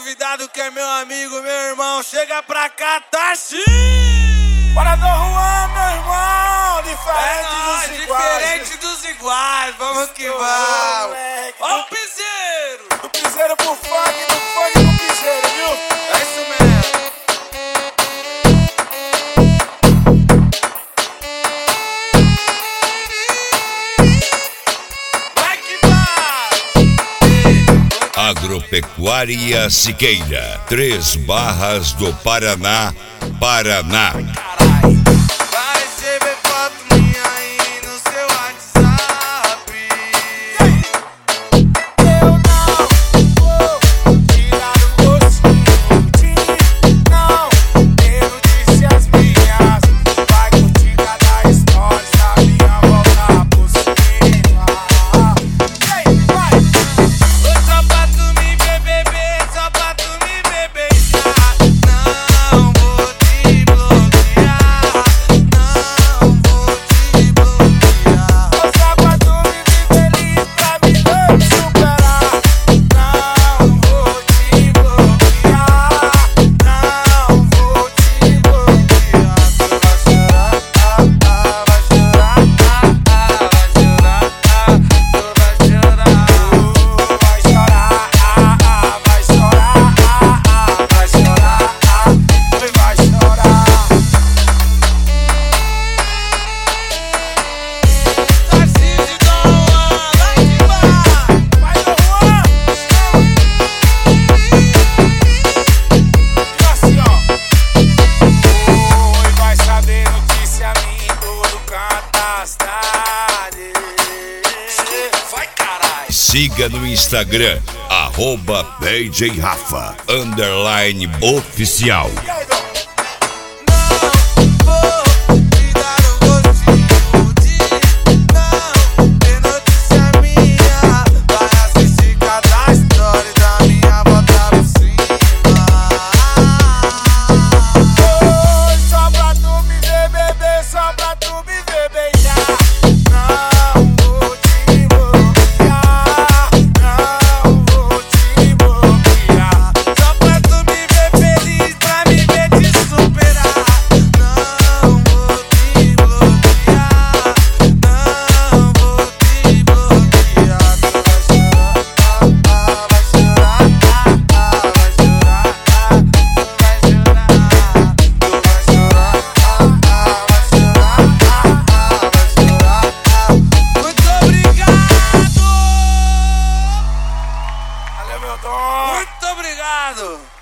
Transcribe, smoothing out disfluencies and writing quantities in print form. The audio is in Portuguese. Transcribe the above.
Convidado que é meu amigo, meu irmão, chega pra cá, tá sim! Bora do Juan, meu irmão, diferente nóis, dos iguais. diferente dos iguais, vamos que vamos! Ó o piseiro! Do piseiro pro funk, do funk pro piseiro, viu? É isso mesmo! Vai que vai! Agropecuária Siqueira, 3 Barras do Paraná, Paraná. Vai receber foto minha aí no seu WhatsApp. Eu não vou tirar o gostinho de não ter notícias minhas. Vai curtir cada história da minha volta por cima. Vai! Só pra tu me beber, só pra tu me bebejar. Não vou te bloquear, não vou te bloquear. Só pra tu me ver feliz, pra me ver me superar. Não vou te bloquear, não vou te bloquear. Tu vai chorar, vai chorar, Vai chorar, tu vai chorar. vai chorar, Vai chorar, vai chorar, vai chorar, vai chorar. Tarcísio Dom Juan, vai que vai! Vai do Juan! E assim, ó. Oi, vai saber notícia minha em todo canto da cidade. Vai caralho! Siga no Instagram, @PJRafa, _oficial. E aí, Dom? Não vou te dar o gostinho de não ter notícia minha. Vai assistir cada história da minha volta por cima. Oi, só pra tu me ver beber, só pra tu me ver beijar. Não vou te bloquear, não vou te bloquear. Só pra tu me ver feliz, pra me ver te superar. Não vou te bloquear, não vou te bloquear. Tu vai chorar, vai chorar, vai chorar, tu vai chorar, tu vai chorar, vai chorar, vai chorar. Muito obrigado! Valeu, meu Dom. Muito obrigado!